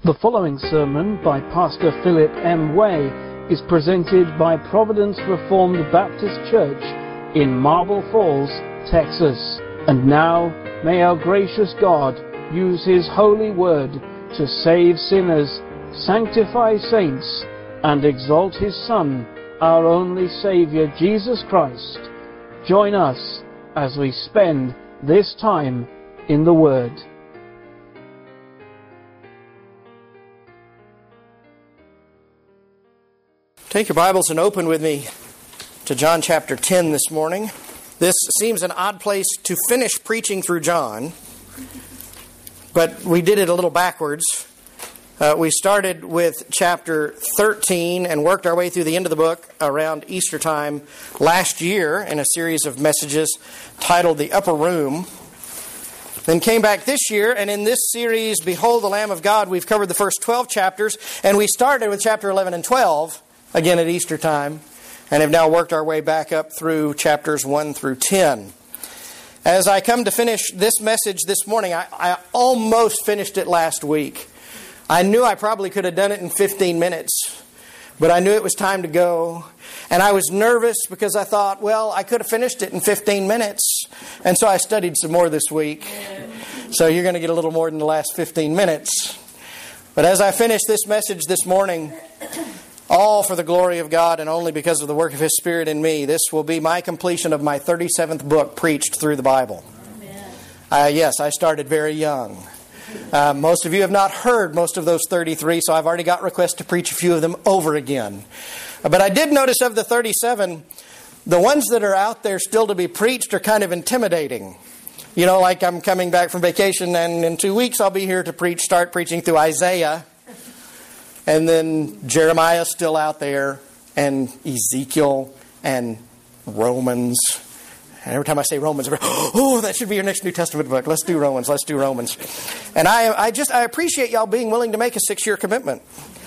The following sermon by Pastor Philip M. Way is presented by Providence Reformed Baptist Church in Marble Falls, Texas. And now, may our gracious God use His holy word to save sinners, sanctify saints, and exalt His Son, our only Savior, Jesus Christ. Join us as we spend this time in the Word. Take your Bibles and open with me to John chapter 10 this morning. This seems an odd place to finish preaching through John, but we did it a little backwards. We started with chapter 13 and worked our way through the end of the book around Easter time last year in a series of messages titled The Upper Room. Then came back this year, and in this series, Behold the Lamb of God, we've covered the first 12 chapters, and we started with chapter 11 and 12, again at Easter time, and have now worked our way back up through chapters 1 through 10. As I come to finish this message this morning, I almost finished it last week. I knew I probably could have done it in 15 minutes, but I knew it was time to go. And I was nervous because I thought, well, I could have finished it in 15 minutes. And so I studied some more this week. So you're going to get a little more than the last 15 minutes. But as I finish this message this morning, all for the glory of God and only because of the work of His Spirit in me, this will be my completion of my 37th book preached through the Bible. Yes, I started very young. Most of you have not heard most of those 33, so I've already got requests to preach a few of them over again. But I did notice of the 37, the ones that are out there still to be preached are kind of intimidating. You know, like I'm coming back from vacation and in 2 weeks I'll be here to start preaching through Isaiah. And then Jeremiah's still out there, and Ezekiel, and Romans. And every time I say Romans, oh, that should be your next New Testament book. Let's do Romans. And I appreciate y'all being willing to make a 6-year commitment.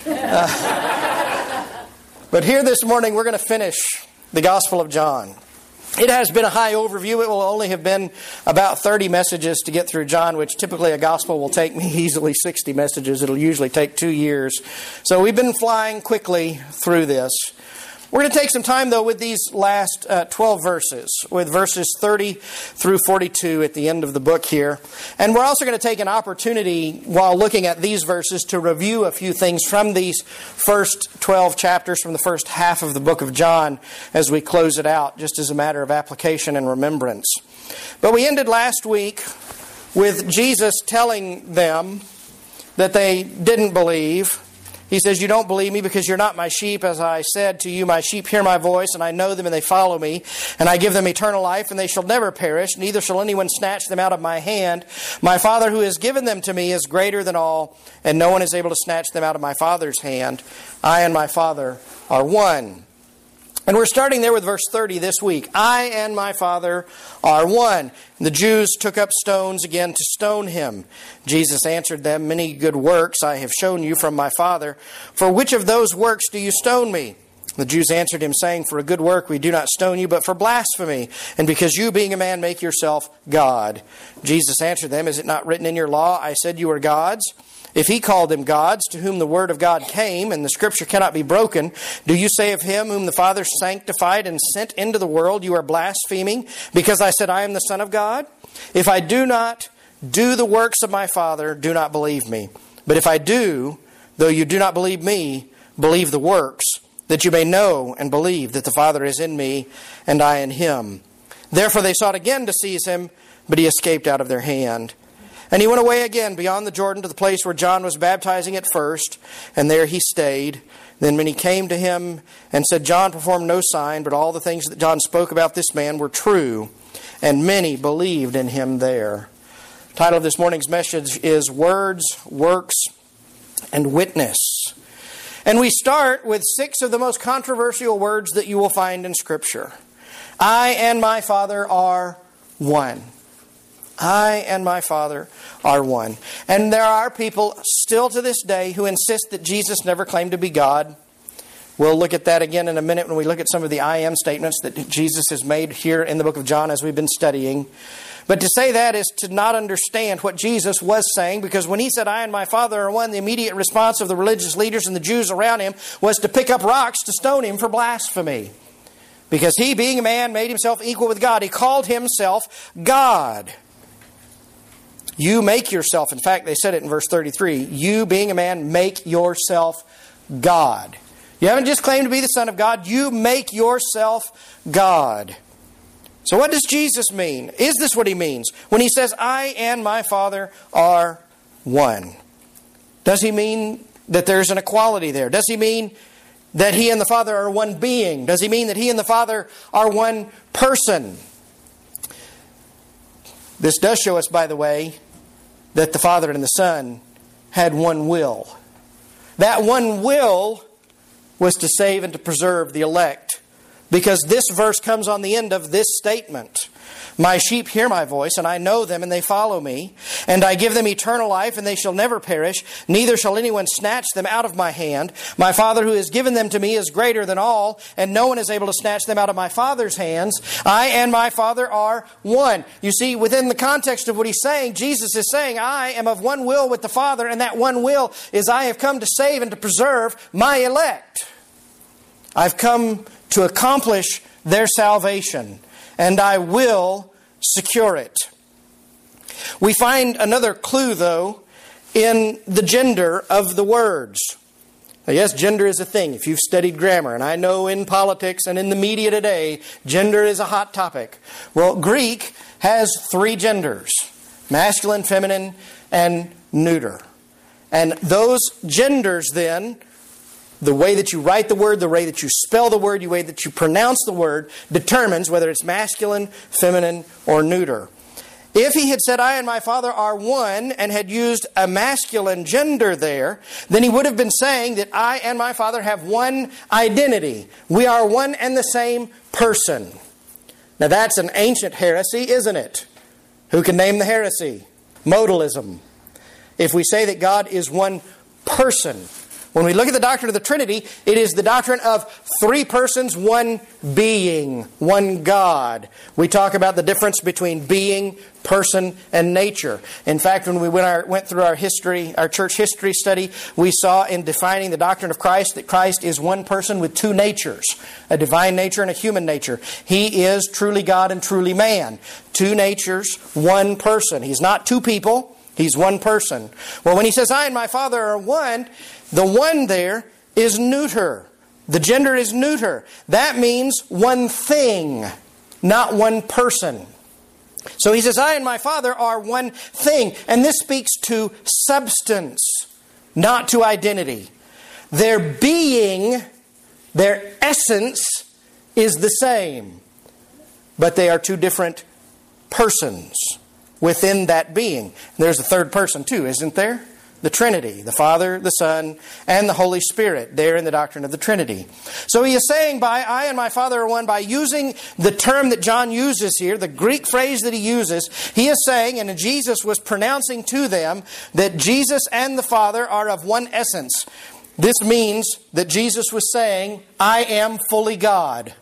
But here this morning, we're going to finish the Gospel of John. It has been a high overview. It will only have been about 30 messages to get through John, which typically a gospel will take me easily 60 messages. It'll usually take 2 years. So we've been flying quickly through this. We're going to take some time, though, with these last 12 verses, with verses 30 through 42 at the end of the book here. And we're also going to take an opportunity, while looking at these verses, to review a few things from these first 12 chapters, from the first half of the book of John, as we close it out, just as a matter of application and remembrance. But we ended last week with Jesus telling them that they didn't believe. He says, you don't believe me because you're not my sheep. As I said to you, my sheep hear my voice, and I know them, and they follow me. And I give them eternal life, and they shall never perish. Neither shall anyone snatch them out of my hand. My Father who has given them to me is greater than all, and no one is able to snatch them out of my Father's hand. I and my Father are one. And we're starting there with verse 30 this week. I and my Father are one. The Jews took up stones again to stone him. Jesus answered them, many good works I have shown you from my Father. For which of those works do you stone me? The Jews answered him, saying, for a good work we do not stone you, but for blasphemy, and because you, being a man, make yourself God. Jesus answered them, is it not written in your law, I said you are gods? If he called them gods, to whom the word of God came, and the scripture cannot be broken, do you say of him whom the Father sanctified and sent into the world, you are blaspheming, because I said I am the Son of God? If I do not do the works of my Father, do not believe me. But if I do, though you do not believe me, believe the works, that you may know and believe that the Father is in me, and I in him. Therefore they sought again to seize him, but he escaped out of their hand. And he went away again beyond the Jordan to the place where John was baptizing at first, and there he stayed. Then many came to him and said, John performed no sign, but all the things that John spoke about this man were true, and many believed in him there. The title of this morning's message is Words, Works, and Witness. And we start with 6 of the most controversial words that you will find in Scripture. I and my Father are one. I and my Father are one. And there are people still to this day who insist that Jesus never claimed to be God. We'll look at that again in a minute when we look at some of the I am statements that Jesus has made here in the book of John as we've been studying. But to say that is to not understand what Jesus was saying, because when he said, I and my Father are one, the immediate response of the religious leaders and the Jews around him was to pick up rocks to stone him for blasphemy. Because he, being a man, made himself equal with God. He called himself God. You make yourself, in fact, they said it in verse 33, you, being a man, make yourself God. You haven't just claimed to be the Son of God, you make yourself God. So what does Jesus mean? Is this what he means when he says, I and my Father are one? Does he mean that there's an equality there? Does he mean that he and the Father are one being? Does he mean that he and the Father are one person? This does show us, by the way, that the Father and the Son had one will. That one will was to save and to preserve the elect. Because this verse comes on the end of this statement. My sheep hear my voice, and I know them, and they follow me. And I give them eternal life, and they shall never perish. Neither shall anyone snatch them out of my hand. My Father who has given them to me is greater than all, and no one is able to snatch them out of my Father's hands. I and my Father are one. You see, within the context of what he's saying, Jesus is saying, I am of one will with the Father, and that one will is I have come to save and to preserve my elect. I've come to accomplish their salvation, and I will secure it. We find another clue, though, in the gender of the words. Now, yes, gender is a thing, if you've studied grammar, and I know in politics and in the media today, gender is a hot topic. Well, Greek has 3 genders, masculine, feminine, and neuter. And those genders, then, the way that you write the word, the way that you spell the word, the way that you pronounce the word determines whether it's masculine, feminine, or neuter. If he had said, I and my Father are one, and had used a masculine gender there, then he would have been saying that I and my Father have one identity. We are one and the same person. Now that's an ancient heresy, isn't it? Who can name the heresy? Modalism. If we say that God is one person, when we look at the doctrine of the Trinity, it is the doctrine of 3 persons, one being, one God. We talk about the difference between being, person, and nature. In fact, when we went through our church history study, we saw in defining the doctrine of Christ that Christ is one person with 2 natures, a divine nature and a human nature. He is truly God and truly man. 2 natures, one person. He's not 2 people. He's one person. Well, when he says, I and my Father are one, the one there is neuter. The gender is neuter. That means one thing, not one person. So he says, I and my Father are one thing. And this speaks to substance, not to identity. Their being, their essence is the same. But they are 2 different persons within that being. There's a 3rd person too, isn't there? The Trinity, the Father, the Son, and the Holy Spirit, there in the doctrine of the Trinity. So he is saying by I and my Father are one, by using the term that John uses here, the Greek phrase that he uses, he is saying, and Jesus was pronouncing to them, that Jesus and the Father are of one essence. This means that Jesus was saying, I am fully God.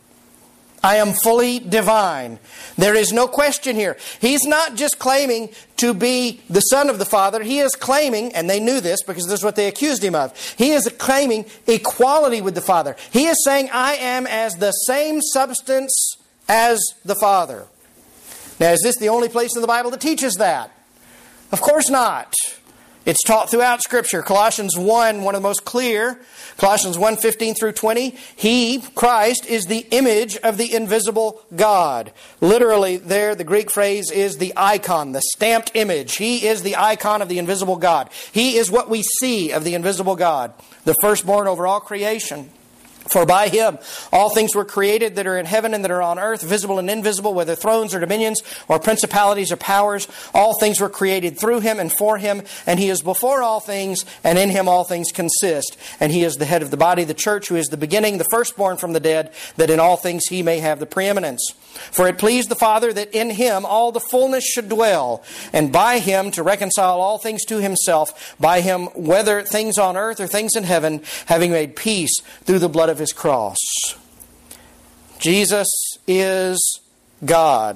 I am fully divine. There is no question here. He's not just claiming to be the Son of the Father. He is claiming, and they knew this because this is what they accused him of, he is claiming equality with the Father. He is saying, I am as the same substance as the Father. Now, is this the only place in the Bible that teaches that? Of course not. It's taught throughout Scripture. Colossians 1, one of the most clear. Colossians 1, 15 through 20. He, Christ, is the image of the invisible God. Literally there, the Greek phrase is the icon, the stamped image. He is the icon of the invisible God. He is what we see of the invisible God. The firstborn over all creation. For by Him all things were created that are in heaven and that are on earth, visible and invisible, whether thrones or dominions or principalities or powers. All things were created through Him and for Him, and He is before all things, and in Him all things consist. And He is the head of the body, the church, who is the beginning, the firstborn from the dead, that in all things He may have the preeminence. For it pleased the Father that in Him all the fullness should dwell, and by Him to reconcile all things to Himself, by Him whether things on earth or things in heaven, having made peace through the blood of His cross. Jesus is God.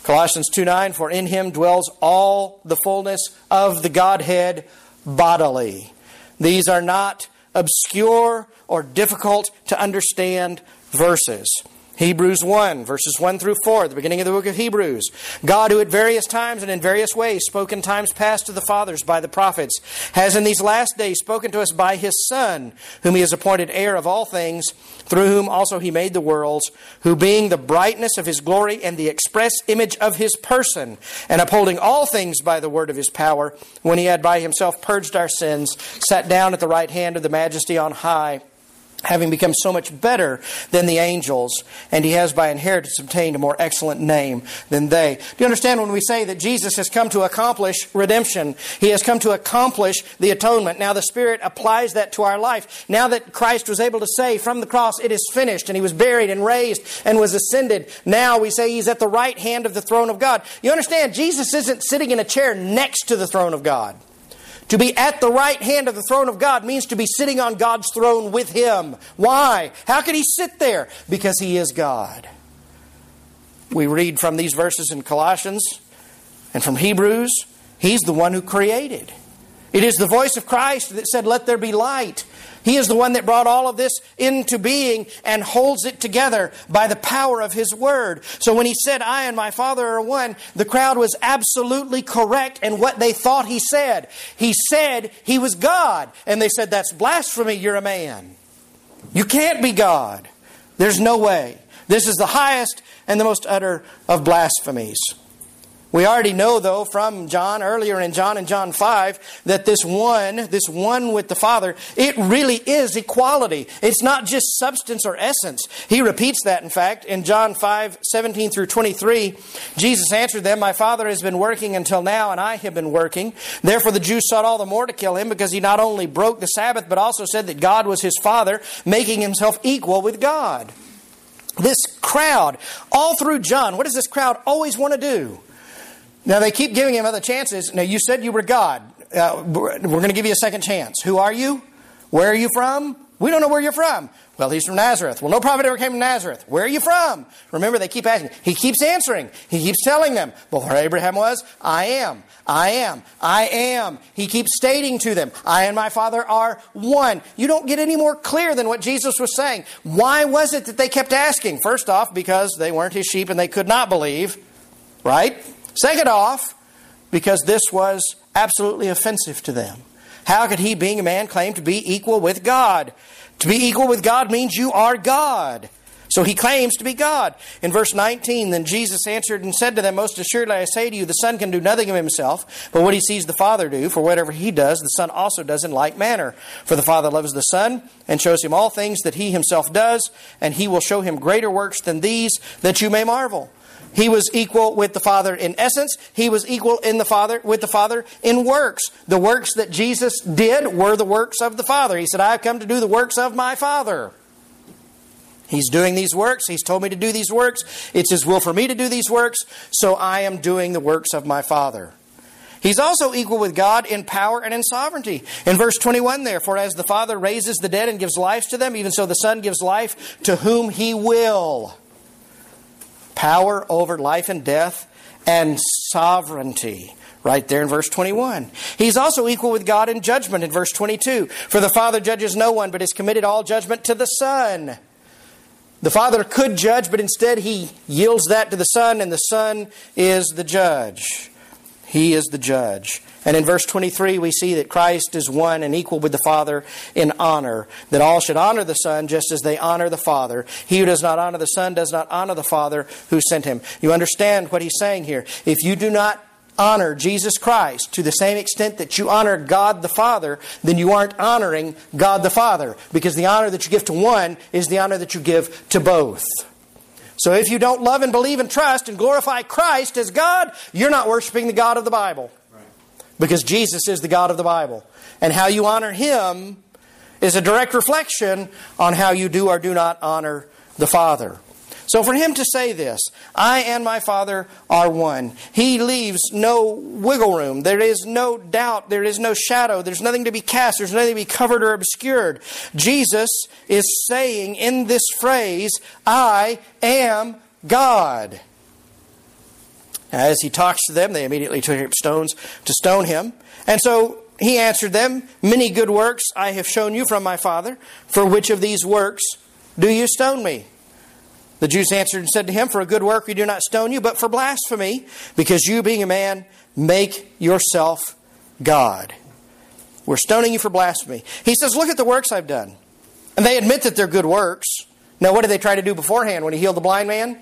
Colossians 2:9, for in Him dwells all the fullness of the Godhead bodily. These are not obscure or difficult to understand verses. Hebrews 1, verses 1 through 4, the beginning of the book of Hebrews. God, who at various times and in various ways spoke in times past to the fathers by the prophets, has in these last days spoken to us by His Son, whom He has appointed heir of all things, through whom also He made the worlds, who being the brightness of His glory and the express image of His person, and upholding all things by the word of His power, when He had by Himself purged our sins, sat down at the right hand of the Majesty on high, having become so much better than the angels, and He has by inheritance obtained a more excellent name than they. Do you understand when we say that Jesus has come to accomplish redemption? He has come to accomplish the atonement. Now the Spirit applies that to our life. Now that Christ was able to say from the cross, it is finished, and He was buried and raised and was ascended, now we say He's at the right hand of the throne of God. You understand, Jesus isn't sitting in a chair next to the throne of God. To be at the right hand of the throne of God means to be sitting on God's throne with Him. Why? How could He sit there? Because He is God. We read from these verses in Colossians and from Hebrews, He's the one who created. It is the voice of Christ that said, "Let there be light." He is the one that brought all of this into being and holds it together by the power of His Word. So when He said, "I and my Father are one," the crowd was absolutely correct in what they thought He said. He said He was God. And they said, "That's blasphemy, you're a man. You can't be God. There's no way." This is the highest and the most utter of blasphemies. We already know, though, from John, earlier in John 5, that this one with the Father, it really is equality. It's not just substance or essence. He repeats that, in fact, in John 5, 17 through 23. Jesus answered them, "My Father has been working until now, and I have been working. Therefore the Jews sought all the more to kill Him, because He not only broke the Sabbath, but also said that God was His Father, making Himself equal with God." This crowd, all through John, what does this crowd always want to do? Now, they keep giving Him other chances. Now, you said you were God. We're going to give you a second chance. Who are you? Where are you from? We don't know where you're from. Well, He's from Nazareth. Well, no prophet ever came from Nazareth. Where are you from? Remember, they keep asking. He keeps answering. He keeps telling them. Well, where Abraham was, I am. I am. I am. He keeps stating to them, "I and my Father are one." You don't get any more clear than what Jesus was saying. Why was it that they kept asking? First off, because they weren't His sheep and they could not believe. Right? Second off, because this was absolutely offensive to them. How could He, being a man, claim to be equal with God? To be equal with God means you are God. So He claims to be God. In verse 19, then Jesus answered and said to them, "Most assuredly I say to you, the Son can do nothing of Himself, but what He sees the Father do. For whatever He does, the Son also does in like manner. For the Father loves the Son, and shows Him all things that He Himself does, and He will show Him greater works than these, that you may marvel." He was equal with the Father in essence. He was equal with the Father in works. The works that Jesus did were the works of the Father. He said, "I have come to do the works of my Father." He's doing these works. He's told me to do these works. It's His will for me to do these works. So I am doing the works of my Father. He's also equal with God in power and in sovereignty. In verse 21 there, "For as the Father raises the dead and gives life to them, even so the Son gives life to whom He will." Power over life and death and sovereignty. Right there in verse 21. He's also equal with God in judgment in verse 22. "For the Father judges no one, but has committed all judgment to the Son." The Father could judge, but instead He yields that to the Son, and the Son is the judge. He is the judge. And in verse 23, we see that Christ is one and equal with the Father in honor, that all should honor the Son just as they honor the Father. He who does not honor the Son does not honor the Father who sent Him. You understand what He's saying here. If you do not honor Jesus Christ to the same extent that you honor God the Father, then you aren't honoring God the Father, because the honor that you give to one is the honor that you give to both. So if you don't love and believe and trust and glorify Christ as God, you're not worshiping the God of the Bible. Because Jesus is the God of the Bible. And how you honor Him is a direct reflection on how you do or do not honor the Father. So for Him to say this, "I and my Father are one," He leaves no wiggle room. There is no doubt. There is no shadow. There's nothing to be cast. There's nothing to be covered or obscured. Jesus is saying in this phrase, "I am God." As he talks to them, they immediately took up stones to stone him. And so he answered them, "Many good works I have shown you from my Father. For which of these works do you stone me?" The Jews answered and said to him, "For a good work we do not stone you, but for blasphemy, because you, being a man, make yourself God." We're stoning you for blasphemy. He says, "Look at the works I've done." And they admit that they're good works. Now, what did they try to do beforehand when he healed the blind man?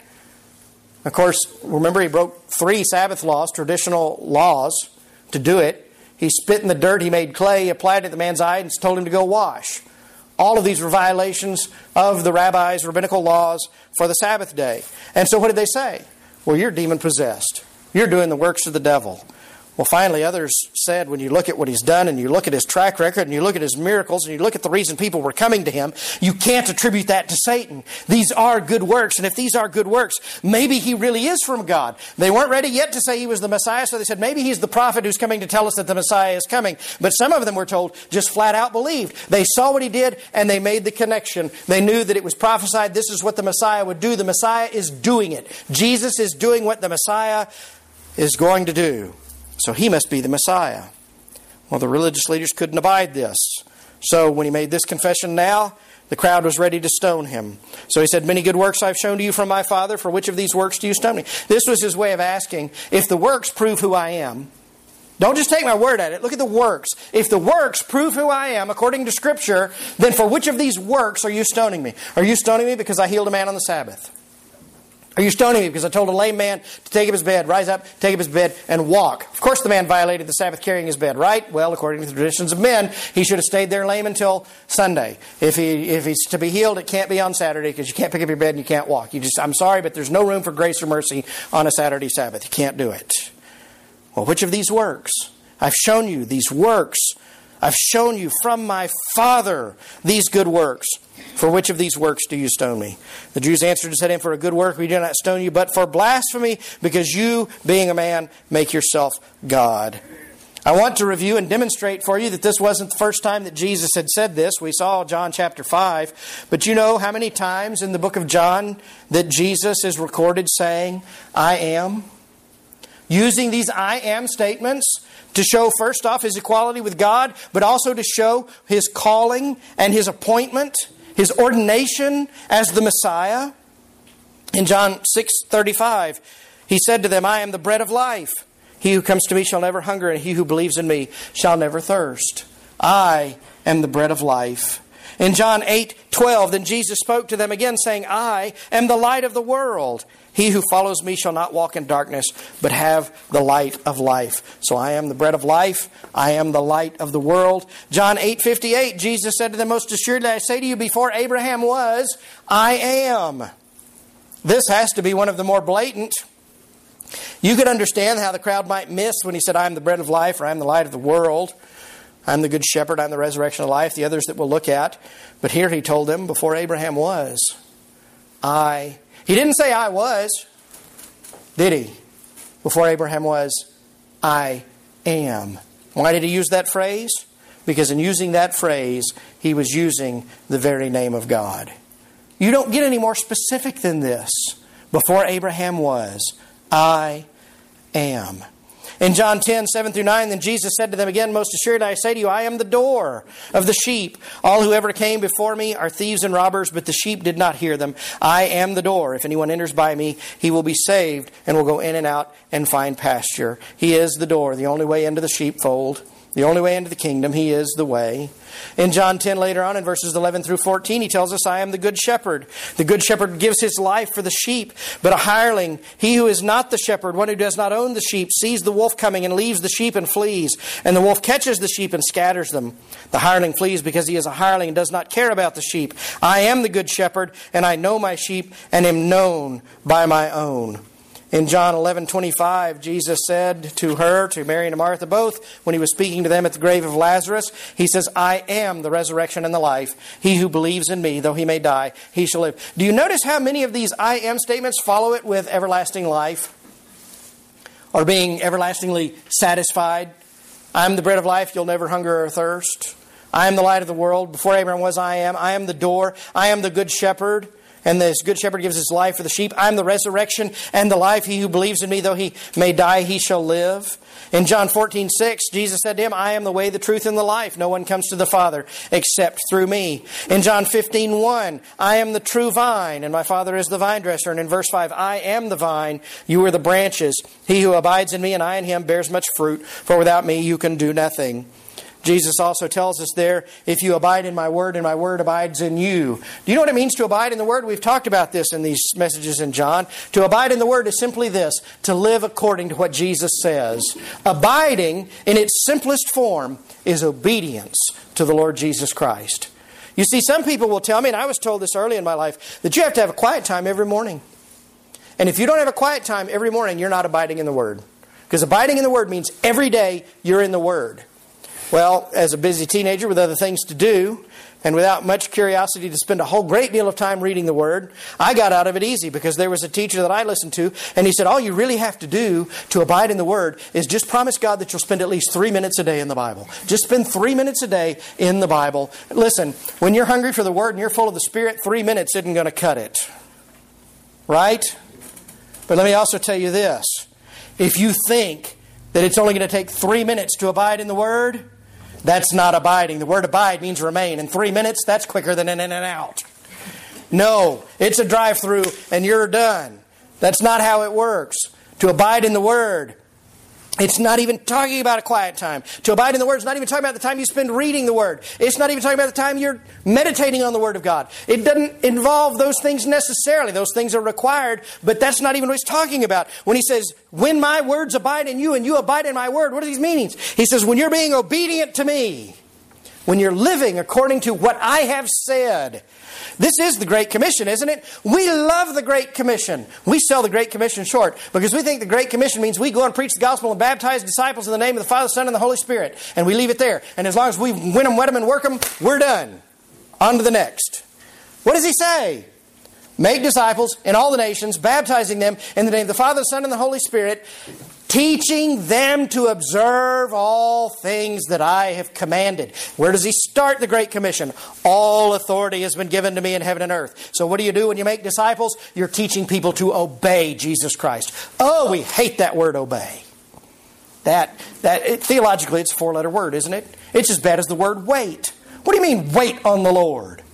Of course, remember, he broke 3 Sabbath laws, traditional laws, to do it. He spit in the dirt, he made clay, he applied it to the man's eye, and told him to go wash. All of these were violations of the rabbis' rabbinical laws for the Sabbath day. And so what did they say? "Well, you're demon-possessed. You're doing the works of the devil." Well, finally, others said, when you look at what he's done and you look at his track record and you look at his miracles and you look at the reason people were coming to him, you can't attribute that to Satan. These are good works, and if these are good works, maybe he really is from God. They weren't ready yet to say he was the Messiah, so they said, maybe he's the prophet who's coming to tell us that the Messiah is coming. But some of them were told, just flat out believed. They saw what he did and they made the connection. They knew that it was prophesied, this is what the Messiah would do. The Messiah is doing it. Jesus is doing what the Messiah is going to do. So he must be the Messiah. Well, the religious leaders couldn't abide this. So when he made this confession now, the crowd was ready to stone him. So he said, "Many good works I've shown to you from my Father. For which of these works do you stone me?" This was his way of asking, if the works prove who I am, don't just take my word at it. Look at the works. If the works prove who I am, according to Scripture, then for which of these works are you stoning me? Are you stoning me because I healed a man on the Sabbath? Are you stoning me because I told a lame man to take up his bed, rise up, take up his bed, and walk? Of course the man violated the Sabbath carrying his bed, right? Well, according to the traditions of men, he should have stayed there lame until Sunday. If he's to be healed, it can't be on Saturday because you can't pick up your bed and you can't walk. I'm sorry, but there's no room for grace or mercy on a Saturday Sabbath. You can't do it. Well, which of these works? I've shown you these works. I've shown you from my Father these good works. For which of these works do you stone me? The Jews answered and said to him, "For a good work we do not stone you, but for blasphemy, because you, being a man, make yourself God." I want to review and demonstrate for you that this wasn't the first time that Jesus had said this. We saw John chapter 5. But you know how many times in the book of John that Jesus is recorded saying, "I am"? Using these "I am" statements to show first off His equality with God, but also to show His calling and His appointment, His ordination as the Messiah. In John 6:35, He said to them, "I am the bread of life. He who comes to me shall never hunger, and he who believes in me shall never thirst. I am the bread of life." In John 8:12, then Jesus spoke to them again, saying, "I am the light of the world. He who follows me shall not walk in darkness, but have the light of life." So I am the bread of life. I am the light of the world. John 8:58, Jesus said to them, "Most assuredly I say to you, before Abraham was, I am." This has to be one of the more blatant. You could understand how the crowd might miss when He said, "I am the bread of life," or "I am the light of the world." "I'm the good shepherd, I'm the resurrection of life," the others that we'll look at. But here He told them, before Abraham was, I. He didn't say "I was," did He? Before Abraham was, I am. Why did He use that phrase? Because in using that phrase, He was using the very name of God. You don't get any more specific than this. Before Abraham was, I am. In John 10:7-9, then Jesus said to them again, "Most assuredly I say to you, I am the door of the sheep. All who ever came before me are thieves and robbers, but the sheep did not hear them. I am the door. If anyone enters by me, he will be saved and will go in and out and find pasture." He is the door, the only way into the sheepfold, the only way into the kingdom. He is the way. In John 10 later on in verses 11-14, He tells us, "I am the good shepherd. The good shepherd gives his life for the sheep. But a hireling, he who is not the shepherd, one who does not own the sheep, sees the wolf coming and leaves the sheep and flees. And the wolf catches the sheep and scatters them. The hireling flees because he is a hireling and does not care about the sheep. I am the good shepherd, and I know my sheep and am known by my own." In John 11:25, Jesus said to her, to Mary and to Martha both, when He was speaking to them at the grave of Lazarus, He says, "I am the resurrection and the life. He who believes in me, though he may die, he shall live." Do you notice how many of these "I am" statements follow it with everlasting life? Or being everlastingly satisfied? "I am the bread of life, you'll never hunger or thirst. I am the light of the world. Before Abraham was, I am. I am the door. I am the good shepherd." And the good shepherd gives his life for the sheep. I am the resurrection and the life. He who believes in me, though he may die, he shall live. In John 14:6, Jesus said to him, I am the way, the truth, and the life. No one comes to the Father except through me. In John 15:1, I am the true vine, and my Father is the vine dresser. And in verse 5, I am the vine, you are the branches. He who abides in me and I in him bears much fruit, for without me you can do nothing. Jesus also tells us there, if you abide in my word and my word abides in you. Do you know what it means to abide in the word? We've talked about this in these messages in John. To abide in the word is simply this, to live according to what Jesus says. Abiding, in its simplest form, is obedience to the Lord Jesus Christ. You see, some people will tell me, and I was told this early in my life, that you have to have a quiet time every morning. And if you don't have a quiet time every morning, you're not abiding in the word. Because abiding in the word means every day you're in the word. Well, as a busy teenager with other things to do, and without much curiosity to spend a whole great deal of time reading the Word, I got out of it easy because there was a teacher that I listened to, and he said, all you really have to do to abide in the Word is just promise God that you'll spend at least 3 minutes a day in the Bible. Just spend 3 minutes a day in the Bible. Listen, when you're hungry for the Word and you're full of the Spirit, 3 minutes isn't going to cut it. Right? But let me also tell you this. If you think that it's only going to take 3 minutes to abide in the Word, that's not abiding. The word abide means remain. In 3 minutes, that's quicker than in and out. No, it's a drive-through and you're done. That's not how it works. To abide in the Word, it's not even talking about a quiet time. To abide in the Word is not even talking about the time you spend reading the Word. It's not even talking about the time you're meditating on the Word of God. It doesn't involve those things necessarily. Those things are required, but that's not even what he's talking about. When he says, when my words abide in you and you abide in my word, what are these meanings? He says, when you're being obedient to me, when you're living according to what I have said. This is the Great Commission, isn't it? We love the Great Commission. We sell the Great Commission short because we think the Great Commission means we go and preach the gospel and baptize disciples in the name of the Father, Son, and the Holy Spirit. And we leave it there. And as long as we win them, wet them, and work them, we're done. On to the next. What does he say? Make disciples in all the nations, baptizing them in the name of the Father, the Son, and the Holy Spirit, teaching them to observe all things that I have commanded. Where does he start the Great Commission? All authority has been given to me in heaven and earth. So what do you do when you make disciples? You're teaching people to obey Jesus Christ. Oh, we hate that word obey. Theologically, it's a 4-letter word, isn't it? It's as bad as the word wait. What do you mean, wait on the Lord?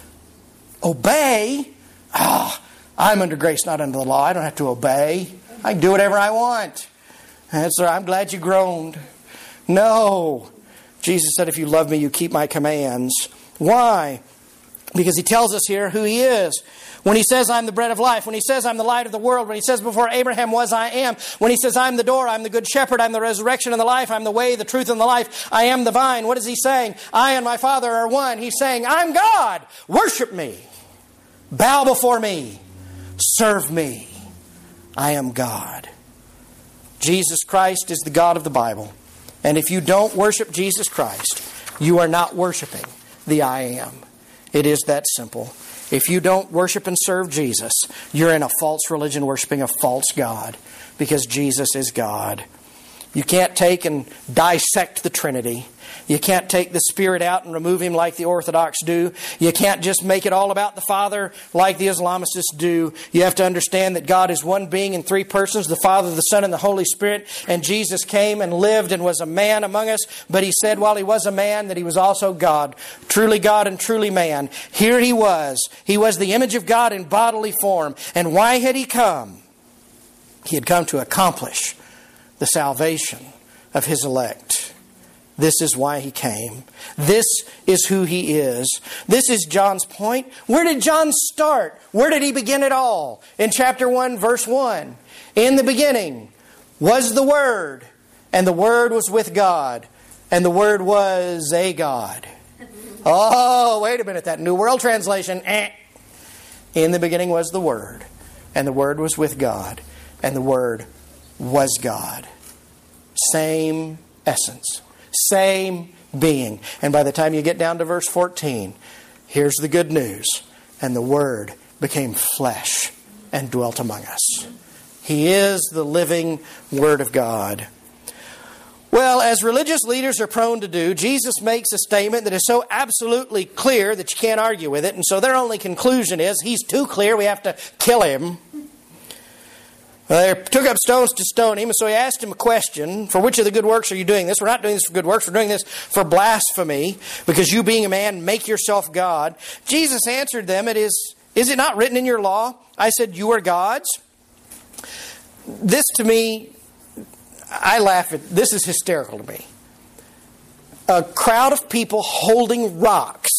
Obey? I'm under grace, not under the law. I don't have to obey. I can do whatever I want. I'm glad you groaned. No. Jesus said, if you love me, you keep my commands. Why? Because he tells us here who he is. When he says, I'm the bread of life. When he says, I'm the light of the world. When he says, before Abraham was, I am. When he says, I'm the door. I'm the good shepherd. I'm the resurrection and the life. I'm the way, the truth, and the life. I am the vine. What is he saying? I and my Father are one. He's saying, I'm God. Worship me. Bow before me. Serve me. I am God. Jesus Christ is the God of the Bible. And if you don't worship Jesus Christ, you are not worshiping the I am. It is that simple. If you don't worship and serve Jesus, you're in a false religion worshiping a false God, because Jesus is God. You can't take and dissect the Trinity. You can't take the Spirit out and remove Him like the Orthodox do. You can't just make it all about the Father like the Islamists do. You have to understand that God is one being in 3 persons, the Father, the Son, and the Holy Spirit. And Jesus came and lived and was a man among us. But He said while He was a man that He was also God. Truly God and truly man. Here He was. He was the image of God in bodily form. And why had He come? He had come to accomplish the salvation of His elect. This is why He came. This is who He is. This is John's point. Where did John start? Where did he begin it all? In chapter 1, verse 1. In the beginning was the Word, and the Word was with God, and the Word was a God. Oh, wait a minute. That New World Translation. In the beginning was the Word, and the Word was with God, and the Word was God. Same essence. Same being. And by the time you get down to verse 14, here's the good news. And the Word became flesh and dwelt among us. He is the living Word of God. Well, as religious leaders are prone to do, Jesus makes a statement that is so absolutely clear that you can't argue with it. And so their only conclusion is, he's too clear, we have to kill him. They took up stones to stone him, and so he asked him a question. For which of the good works are you doing this? We're not doing this for good works. We're doing this for blasphemy, because you being a man, make yourself God. Jesus answered them, is it not written in your law? I said, you are gods. This to me, I laugh at, this is hysterical to me. A crowd of people holding rocks,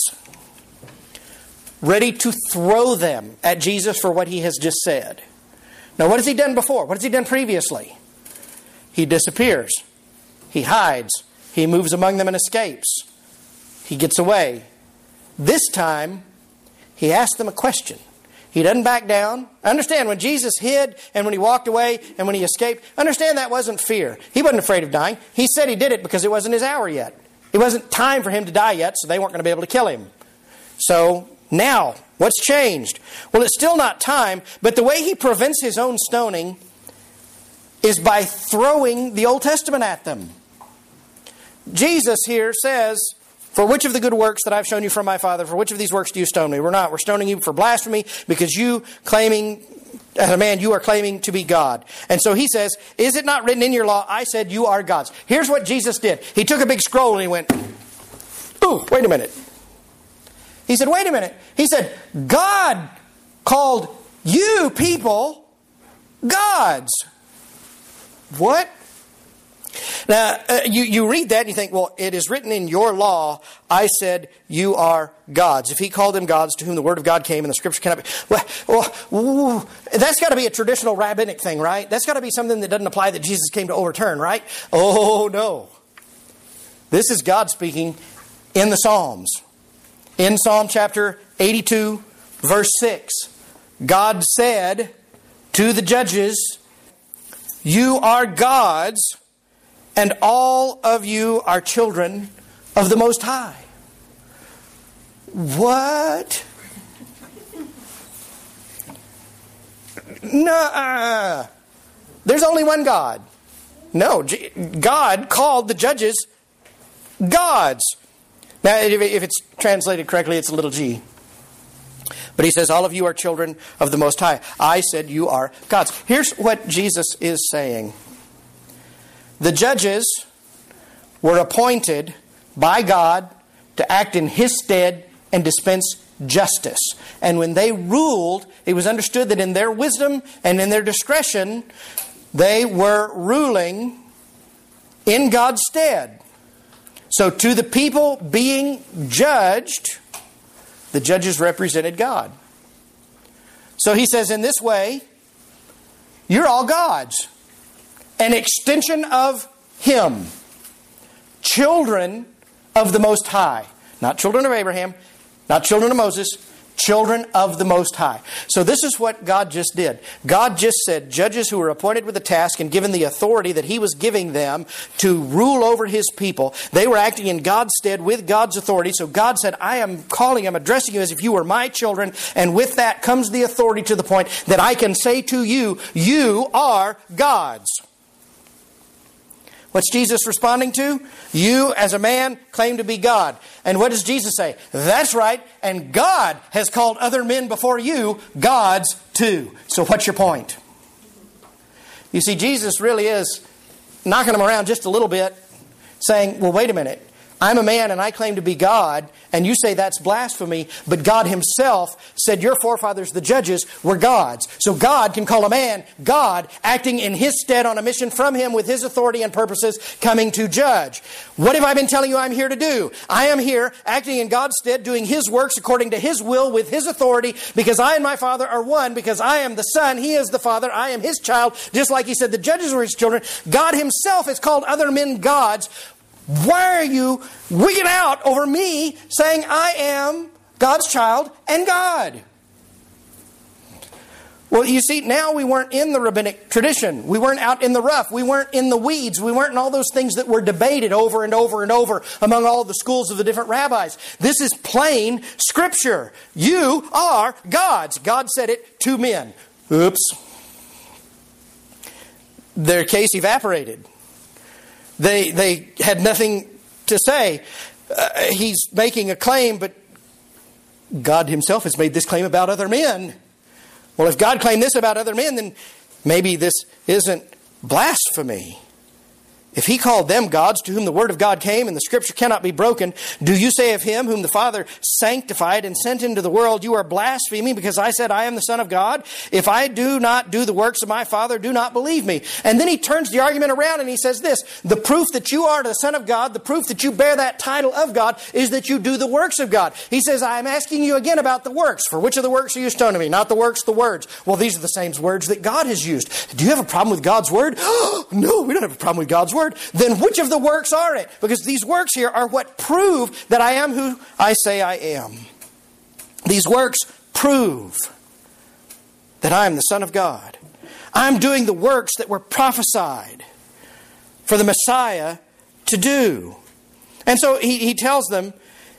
ready to throw them at Jesus for what he has just said. Now, what has he done before? What has he done previously? He disappears. He hides. He moves among them and escapes. He gets away. This time, he asks them a question. He doesn't back down. Understand, when Jesus hid and when he walked away and when he escaped, understand that wasn't fear. He wasn't afraid of dying. He said he did it because it wasn't his hour yet. It wasn't time for him to die yet, so they weren't going to be able to kill him. So, now, what's changed? Well, it's still not time, but the way he prevents his own stoning is by throwing the Old Testament at them. Jesus here says, for which of the good works that I've shown you from my Father, for which of these works do you stone me? We're not. We're stoning you for blasphemy, because you claiming, as a man, you are claiming to be God. And so he says, is it not written in your law, I said you are gods? Here's what Jesus did. He took a big scroll and he went, ooh, wait a minute. He said, wait a minute. He said, God called you people gods. What? Now, you read that and you think, well, it is written in your law, I said you are gods. If he called them gods to whom the word of God came and the scripture cannot be... Well, that's got to be a traditional rabbinic thing, right? That's got to be something that doesn't apply that Jesus came to overturn, right? Oh, no. This is God speaking in the Psalms. In Psalm chapter 82, verse 6, God said to the judges, you are gods, and all of you are children of the Most High. What? No, there's only one God. No, God called the judges gods. Now, if it's translated correctly, it's a little g. But he says, all of you are children of the Most High. I said you are gods. Here's what Jesus is saying. The judges were appointed by God to act in his stead and dispense justice. And when they ruled, it was understood that in their wisdom and in their discretion, they were ruling in God's stead. So to the people being judged, the judges represented God. So he says, in this way, you're all gods. An extension of him. Children of the Most High. Not children of Abraham, not children of Moses, children of the Most High. So this is what God just did. God just said judges who were appointed with the task and given the authority that he was giving them to rule over his people, they were acting in God's stead with God's authority. So God said, I'm addressing you as if you were my children. And with that comes the authority to the point that I can say to you, you are gods. What's Jesus responding to? You, as a man, claim to be God. And what does Jesus say? That's right, and God has called other men before you gods too. So what's your point? You see, Jesus really is knocking them around just a little bit, saying, well, wait a minute. I'm a man and I claim to be God, and you say that's blasphemy, but God himself said your forefathers, the judges, were gods. So God can call a man God, acting in his stead on a mission from him with his authority and purposes, coming to judge. What have I been telling you I'm here to do? I am here acting in God's stead, doing his works according to his will with his authority, because I and my Father are one, because I am the Son, he is the Father, I am his child, just like he said the judges were his children. God himself has called other men gods. Why are you wigging out over me saying I am God's child and God? Well, you see, now we weren't in the rabbinic tradition. We weren't out in the rough. We weren't in the weeds. We weren't in all those things that were debated over and over and over among all the schools of the different rabbis. This is plain Scripture. You are gods. God said it to men. Oops. Their case evaporated. They had nothing to say. He's making a claim, but God himself has made this claim about other men. Well, if God claimed this about other men, then maybe this isn't blasphemy. If he called them gods to whom the word of God came and the scripture cannot be broken, do you say of him whom the Father sanctified and sent into the world, you are blaspheming because I said I am the Son of God? If I do not do the works of my Father, do not believe me. And then he turns the argument around and he says this, the proof that you are the Son of God, the proof that you bear that title of God is that you do the works of God. He says, I am asking you again about the works. For which of the works are you stoning me? Not the works, the words. Well, these are the same words that God has used. Do you have a problem with God's word? No, we don't have a problem with God's word. Then which of the works are it? Because these works here are what prove that I am who I say I am. These works prove that I am the Son of God. I'm doing the works that were prophesied for the Messiah to do. And so he tells them,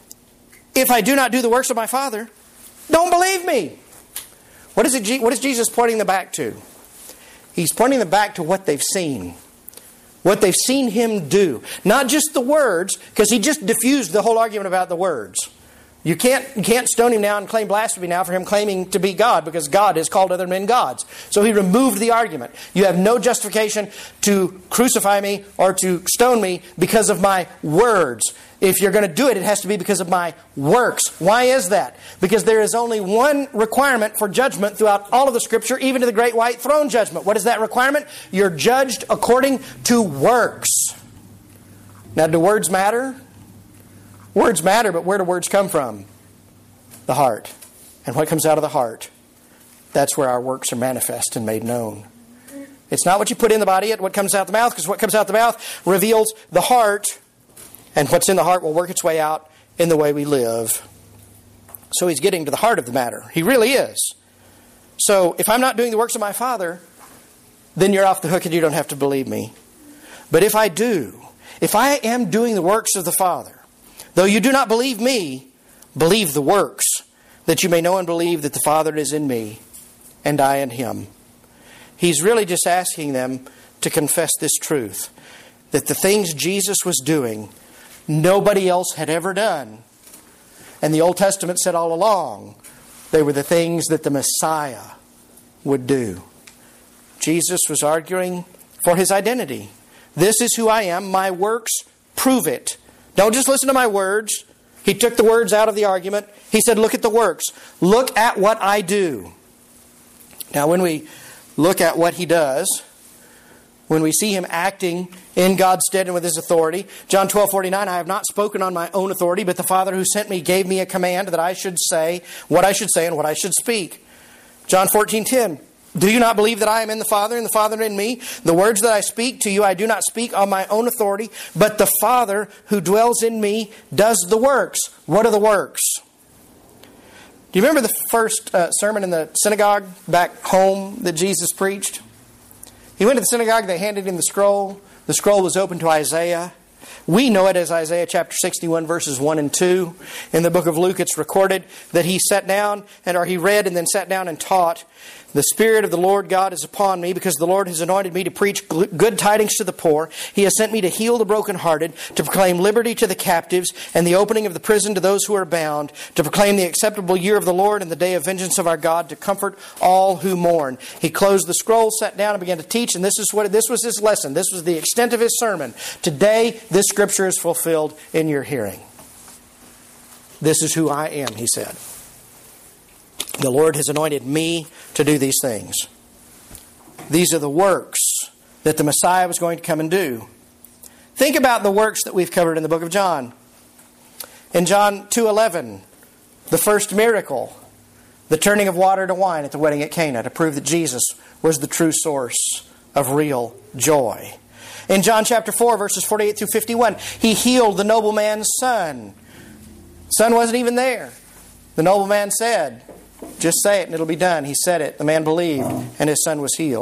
if I do not do the works of my Father, don't believe me. What is Jesus pointing them back to? He's pointing them back to what they've seen. What they've seen him do. Not just the words, because he just diffused the whole argument about the words. You can't stone him now and claim blasphemy now for him claiming to be God, because God has called other men gods. So he removed the argument. You have no justification to crucify me or to stone me because of my words. If you're going to do it, it has to be because of my works. Why is that? Because there is only one requirement for judgment throughout all of the Scripture, even to the great white throne judgment. What is that requirement? You're judged according to works. Now, do words matter? Words matter, but where do words come from? The heart. And what comes out of the heart? That's where our works are manifest and made known. It's not what you put in the body, it's what comes out the mouth, because what comes out the mouth reveals the heart. And what's in the heart will work its way out in the way we live. So he's getting to the heart of the matter. He really is. So if I'm not doing the works of my Father, then you're off the hook and you don't have to believe me. But if I do, if I am doing the works of the Father, though you do not believe me, believe the works, that you may know and believe that the Father is in me and I in him. He's really just asking them to confess this truth, that the things Jesus was doing, nobody else had ever done. And the Old Testament said all along, they were the things that the Messiah would do. Jesus was arguing for his identity. This is who I am. My works prove it. Don't just listen to my words. He took the words out of the argument. He said, look at the works. Look at what I do. Now, when we look at what he does, when we see him acting in God's stead and with his authority, John 12:49, I have not spoken on my own authority, but the Father who sent me gave me a command that I should say what I should say and what I should speak. John 14:10, do you not believe that I am in the Father and the Father in me? The words that I speak to you, I do not speak on my own authority, but the Father who dwells in me does the works. What are the works? Do you remember the first sermon in the synagogue back home that Jesus preached? He went to the synagogue, they handed him the scroll. The scroll was open to Isaiah. We know it as Isaiah chapter 61 verses 1 and 2. In the book of Luke it's recorded that he sat down, or he read and then sat down and taught. The Spirit of the Lord God is upon me, because the Lord has anointed me to preach good tidings to the poor. He has sent me to heal the brokenhearted, to proclaim liberty to the captives, and the opening of the prison to those who are bound, to proclaim the acceptable year of the Lord and the day of vengeance of our God, to comfort all who mourn. He closed the scroll, sat down, and began to teach, and this was his lesson. This was the extent of his sermon. Today, this scripture is fulfilled in your hearing. This is who I am, he said. The Lord has anointed me to do these things. These are the works that the Messiah was going to come and do. Think about the works that we've covered in the book of John. In John 2:11, the first miracle, the turning of water to wine at the wedding at Cana, to prove that Jesus was the true source of real joy. In John chapter 4, verses 48 through 51, he healed the nobleman's son. Son wasn't even there. The nobleman said, just say it and it'll be done. He said it. The man believed and his son was healed.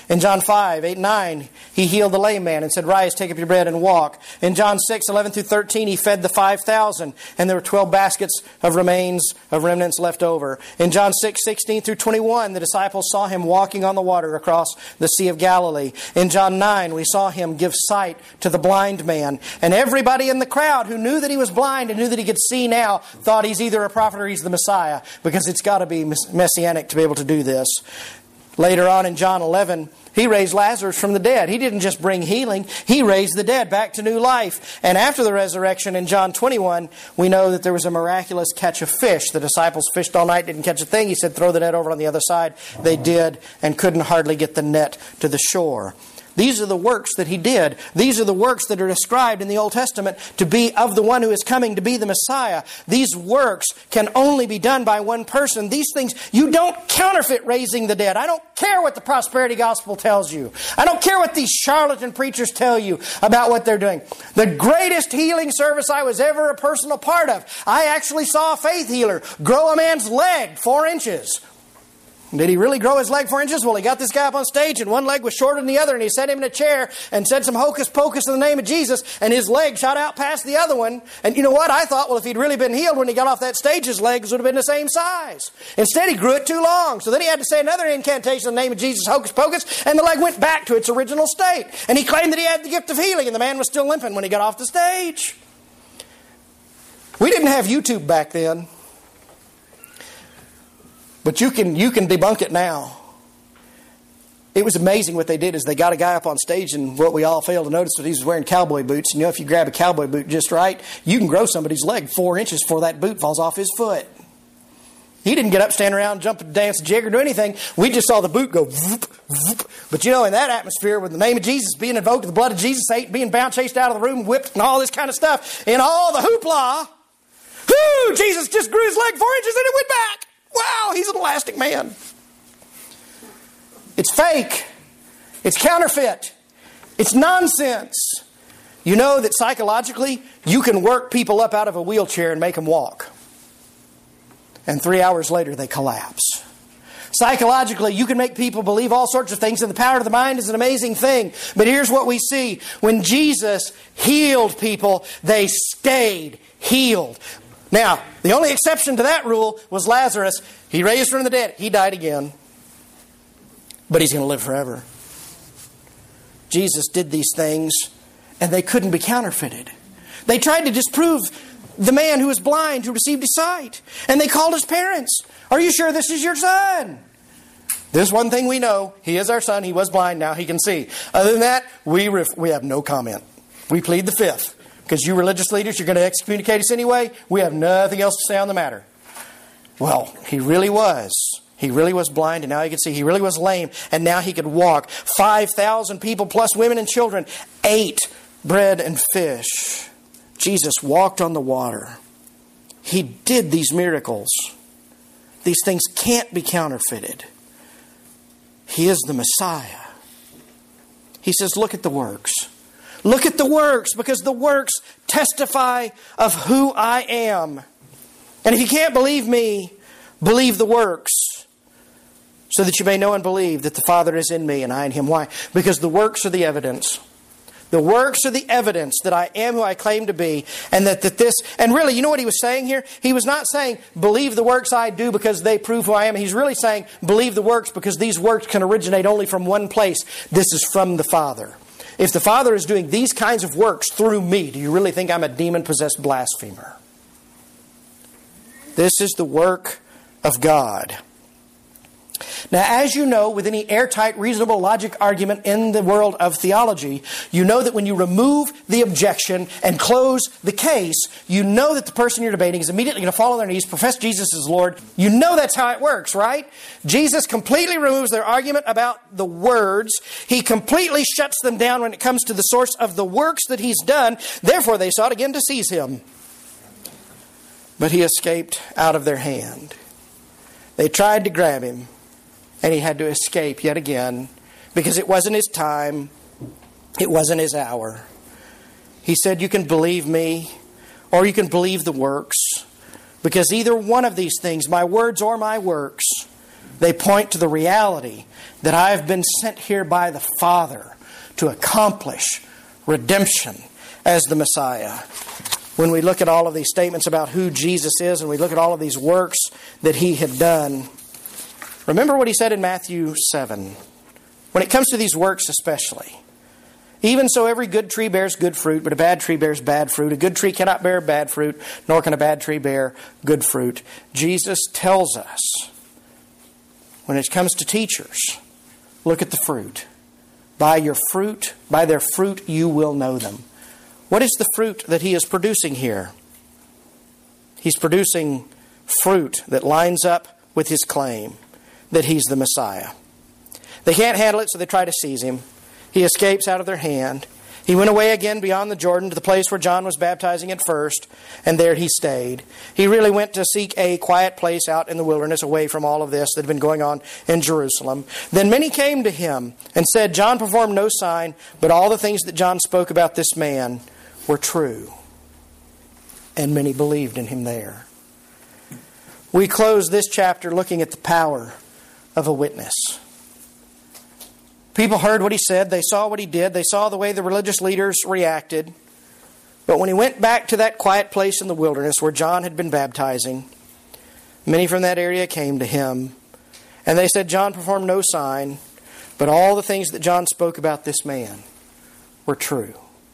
In John 5, 8, 9, He healed the lame man and said, "Rise, take up your bed and walk." In John 6, 11 through 13, He fed the 5,000, and there were 12 baskets of remnants left over. In John 6, 16 through 21, the disciples saw Him walking on the water across the Sea of Galilee. In John 9, we saw Him give sight to the blind man. And everybody in the crowd who knew that He was blind and knew that He could see now thought He's either a prophet or He's the Messiah, because it's got to be messianic to be able to do this. Later on in John 11, He raised Lazarus from the dead. He didn't just bring healing, He raised the dead back to new life. And after the resurrection in John 21, we know that there was a miraculous catch of fish. The disciples fished all night, didn't catch a thing. He said, "Throw the net over on the other side." They did, and couldn't hardly get the net to the shore. These are the works that He did. These are the works that are described in the Old Testament to be of the one who is coming to be the Messiah. These works can only be done by one person. These things, you don't counterfeit raising the dead. I don't care what the prosperity gospel tells you. I don't care what these charlatan preachers tell you about what they're doing. The greatest healing service I was ever a personal part of, I actually saw a faith healer grow a man's leg 4 inches. Did he really grow his leg 4 inches? Well, he got this guy up on stage and one leg was shorter than the other, and he set him in a chair and said some hocus pocus in the name of Jesus, and his leg shot out past the other one. And you know what? I thought, well, if he'd really been healed when he got off that stage, his legs would have been the same size. Instead, he grew it too long. So then he had to say another incantation in the name of Jesus, hocus pocus, and the leg went back to its original state. And he claimed that he had the gift of healing, and the man was still limping when he got off the stage. We didn't have YouTube back then. But you can debunk it now. It was amazing what they did is they got a guy up on stage, and what we all failed to notice was he was wearing cowboy boots. And you know, if you grab a cowboy boot just right, you can grow somebody's leg 4 inches before that boot falls off his foot. He didn't get up, stand around, jump, dance, jig, or do anything. We just saw the boot go whoop, whoop. But you know, in that atmosphere, with the name of Jesus being invoked, the blood of Jesus being bound, chased out of the room, whipped, and all this kind of stuff, and all the hoopla, whoo, Jesus just grew his leg 4 inches and it went back. Wow, he's an elastic man. It's fake. It's counterfeit. It's nonsense. You know that psychologically, you can work people up out of a wheelchair and make them walk. And 3 hours later, they collapse. Psychologically, you can make people believe all sorts of things, and the power of the mind is an amazing thing. But here's what we see. When Jesus healed people, they stayed healed. Now, the only exception to that rule was Lazarus. He raised from the dead. He died again. But he's going to live forever. Jesus did these things, and they couldn't be counterfeited. They tried to disprove the man who was blind, who received his sight. And they called his parents. "Are you sure this is your son?" There's one thing we know. He is our son. He was blind. Now he can see. Other than that, we have no comment. We plead the fifth. Because you religious leaders, you're going to excommunicate us anyway. We have nothing else to say on the matter. Well, he really was. He really was blind, and now he could see. He really was lame, and now he could walk. 5,000 people plus women and children ate bread and fish. Jesus walked on the water. He did these miracles. These things can't be counterfeited. He is the Messiah. He says, look at the works. Look at the works, because the works testify of who I am. And if you can't believe me, believe the works, so that you may know and believe that the Father is in me and I in Him. Why? Because the works are the evidence. The works are the evidence that I am who I claim to be, and that this... And really, you know what He was saying here? He was not saying, believe the works I do because they prove who I am. He's really saying, believe the works because these works can originate only from one place. This is from the Father. If the Father is doing these kinds of works through me, do you really think I'm a demon-possessed blasphemer? This is the work of God. Now, as you know, with any airtight, reasonable logic argument in the world of theology, you know that when you remove the objection and close the case, you know that the person you're debating is immediately going to fall on their knees, profess Jesus as Lord. You know that's how it works, right? Jesus completely removes their argument about the words. He completely shuts them down when it comes to the source of the works that He's done. Therefore, they sought again to seize Him. But He escaped out of their hand. They tried to grab Him. And He had to escape yet again, because it wasn't His time. It wasn't His hour. He said, you can believe me, or you can believe the works. Because either one of these things, my words or my works, They point to the reality that I have been sent here by the Father to accomplish redemption as the Messiah. When we look at all of these statements about who Jesus is and we look at all of these works that He had done, remember what He said in Matthew 7. When it comes to these works especially, even so every good tree bears good fruit, but a bad tree bears bad fruit. A good tree cannot bear bad fruit, nor can a bad tree bear good fruit. Jesus tells us, when it comes to teachers, look at the fruit. By their fruit you will know them. What is the fruit that He is producing here? He's producing fruit that lines up with His claim that He's the Messiah. They can't handle it, so they try to seize Him. He escapes out of their hand. He went away again beyond the Jordan to the place where John was baptizing at first, and there he stayed. He really went to seek a quiet place out in the wilderness away from all of this that had been going on in Jerusalem. Then many came to him and said, John performed no sign, but all the things that John spoke about this man were true. And many believed in him there. We close this chapter looking at the power of a witness. People heard what he said. They saw what he did. They saw the way the religious leaders reacted. But when he went back to that quiet place in the wilderness where John had been baptizing, many from that area came to him. And they said, John performed no sign, but all the things that John spoke about this man were true.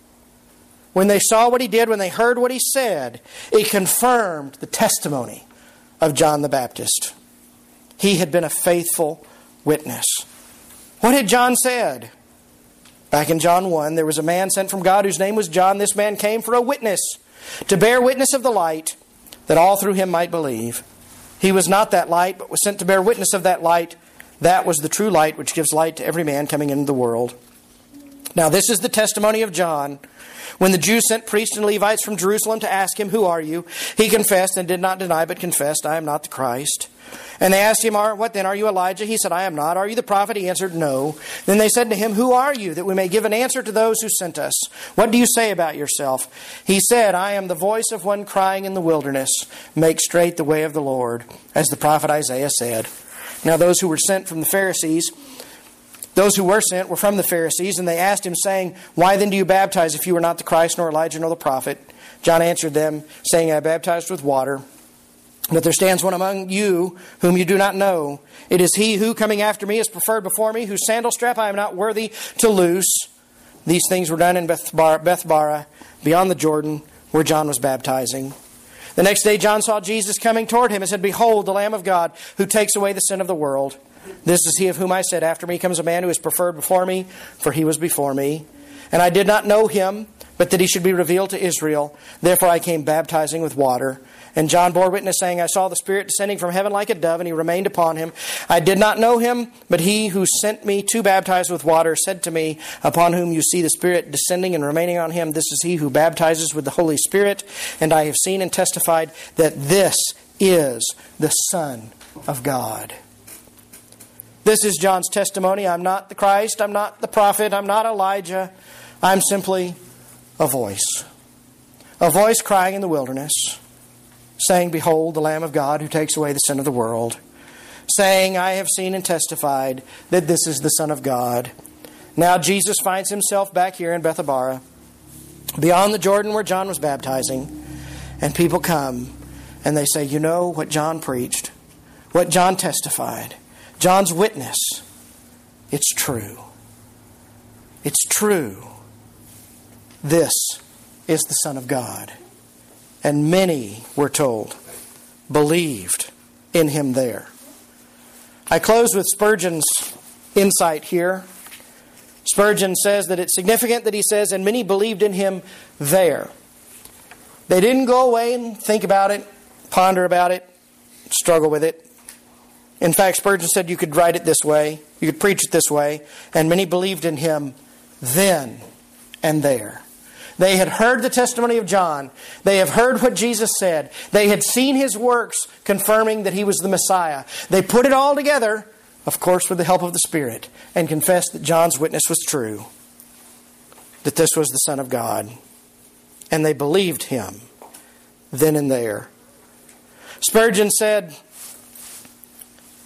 When they saw what he did, when they heard what he said, it confirmed the testimony of John the Baptist. He had been a faithful witness. What had John said? Back in John 1, there was a man sent from God whose name was John. This man came for a witness, to bear witness of the light, that all through him might believe. He was not that light, but was sent to bear witness of that light. That was the true light, which gives light to every man coming into the world. Now this is the testimony of John. When the Jews sent priests and Levites from Jerusalem to ask him, Who are you? He confessed and did not deny, but confessed, I am not the Christ. And they asked him, What then? Are you Elijah? He said, I am not. Are you the prophet? He answered, No. Then they said to him, Who are you, that we may give an answer to those who sent us? What do you say about yourself? He said, I am the voice of one crying in the wilderness, Make straight the way of the Lord, as the prophet Isaiah said. Now those who were sent from the Pharisees, those who were sent were from the Pharisees, and they asked him, saying, Why then do you baptize if you are not the Christ, nor Elijah, nor the prophet? John answered them, saying, I baptized with water. But there stands one among you whom you do not know. It is he who, coming after me, is preferred before me, whose sandal strap I am not worthy to loose. These things were done in Bethbara, beyond the Jordan, where John was baptizing. The next day John saw Jesus coming toward him and said, Behold, the Lamb of God, who takes away the sin of the world. This is he of whom I said, After me comes a man who is preferred before me, for he was before me. And I did not know him, but that he should be revealed to Israel. Therefore I came baptizing with water. And John bore witness, saying, I saw the Spirit descending from heaven like a dove, and he remained upon him. I did not know him, but he who sent me to baptize with water said to me, Upon whom you see the Spirit descending and remaining on him, this is he who baptizes with the Holy Spirit. And I have seen and testified that this is the Son of God. This is John's testimony. I'm not the Christ. I'm not the prophet. I'm not Elijah. I'm simply a voice. A voice crying in the wilderness, saying, Behold, the Lamb of God who takes away the sin of the world. Saying, I have seen and testified that this is the Son of God. Now Jesus finds himself back here in Bethabara, beyond the Jordan where John was baptizing. And people come and they say, You know what John preached? What John testified? John's witness. It's true. It's true. This is the Son of God. And many, we're told, believed in him there. I close with Spurgeon's insight here. Spurgeon says that it's significant that he says, and many believed in him there. They didn't go away and think about it, ponder about it, struggle with it. In fact, Spurgeon said you could write it this way, you could preach it this way, and many believed in him then and there. They had heard the testimony of John. They have heard what Jesus said. They had seen his works confirming that he was the Messiah. They put it all together, of course with the help of the Spirit, and confessed that John's witness was true, that this was the Son of God. And they believed him then and there. Spurgeon said,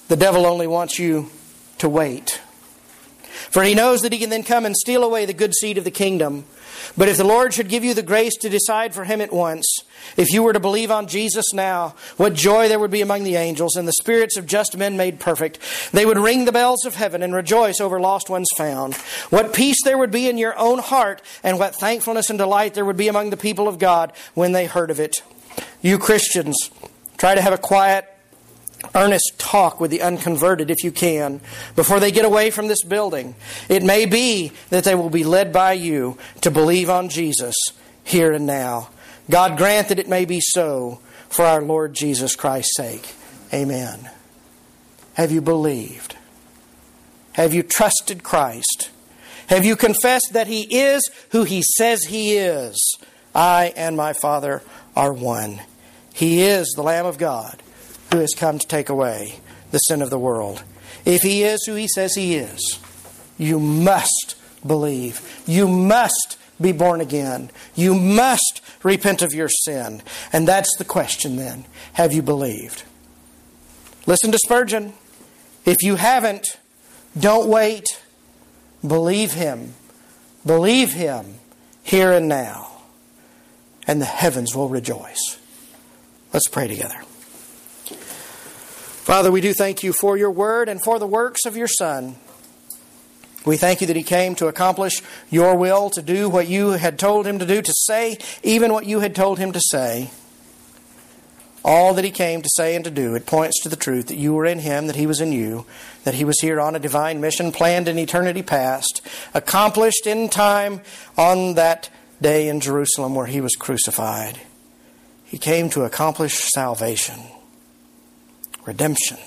The devil only wants you to wait. For he knows that he can then come and steal away the good seed of the kingdom. But if the Lord should give you the grace to decide for Him at once, if you were to believe on Jesus now, what joy there would be among the angels and the spirits of just men made perfect. They would ring the bells of heaven and rejoice over lost ones found. What peace there would be in your own heart, and what thankfulness and delight there would be among the people of God when they heard of it. You Christians, try to have a quiet, earnest talk with the unconverted if you can, before they get away from this building. It may be that they will be led by you to believe on Jesus here and now. God grant that it may be so for our Lord Jesus Christ's sake. Amen. Have you believed? Have you trusted Christ? Have you confessed that He is who He says He is? I and my Father are one. He is the Lamb of God who has come to take away the sin of the world. If He is who He says He is, you must believe. You must be born again. You must repent of your sin. And that's the question then. Have you believed? Listen to Spurgeon. If you haven't, don't wait. Believe Him. Believe Him here and now. And the heavens will rejoice. Let's pray together. Father, we do thank You for Your Word and for the works of Your Son. We thank You that He came to accomplish Your will, to do what You had told Him to do, to say even what You had told Him to say. All that He came to say and to do, it points to the truth that You were in Him, that He was in you, that He was here on a divine mission planned in eternity past, accomplished in time on that day in Jerusalem where He was crucified. He came to accomplish salvation. Redemption.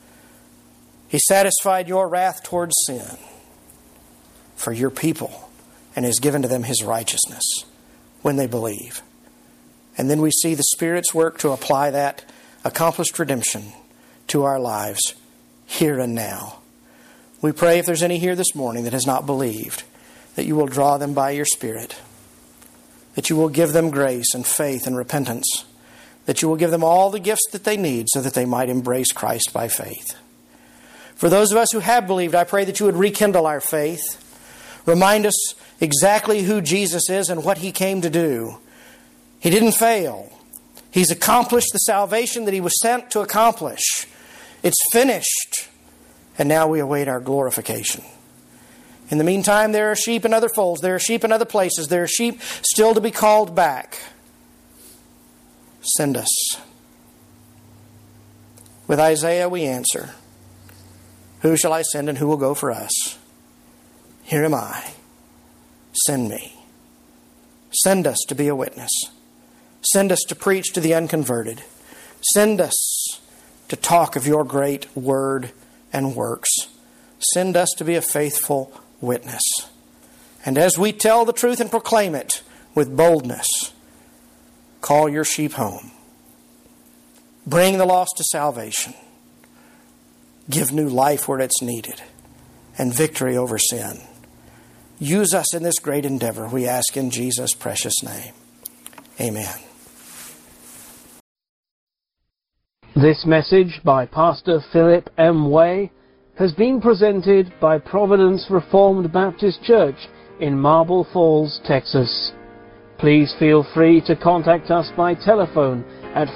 He satisfied Your wrath towards sin for Your people and has given to them His righteousness when they believe. And then we see the Spirit's work to apply that accomplished redemption to our lives here and now. We pray if there's any here this morning that has not believed, that You will draw them by Your Spirit, that You will give them grace and faith and repentance, that You will give them all the gifts that they need so that they might embrace Christ by faith. For those of us who have believed, I pray that You would rekindle our faith. Remind us exactly who Jesus is and what He came to do. He didn't fail. He's accomplished the salvation that He was sent to accomplish. It's finished. And now we await our glorification. In the meantime, there are sheep in other folds. There are sheep in other places. There are sheep still to be called back. Send us. With Isaiah we answer, who shall I send and who will go for us? Here am I. Send me. Send us to be a witness. Send us to preach to the unconverted. Send us to talk of Your great word and works. Send us to be a faithful witness. And as we tell the truth and proclaim it with boldness, call Your sheep home. Bring the lost to salvation. Give new life where it's needed. And victory over sin. Use us in this great endeavor, we ask in Jesus' precious name. Amen. This message by Pastor Philip M. Way has been presented by Providence Reformed Baptist Church in Marble Falls, Texas. Please feel free to contact us by telephone at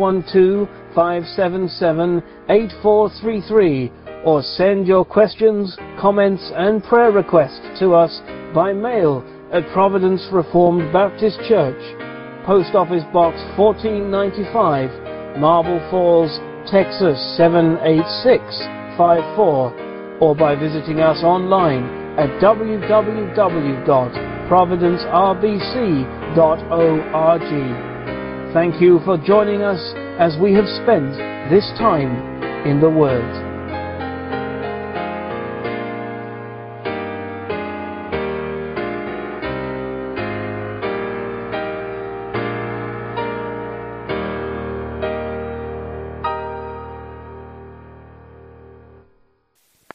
512-577-8433 or send your questions, comments and prayer requests to us by mail at Providence Reformed Baptist Church, Post Office Box 1495, Marble Falls, Texas 78654, or by visiting us online at www.providencerbc.org. Thank you for joining us as we have spent this time in the Word.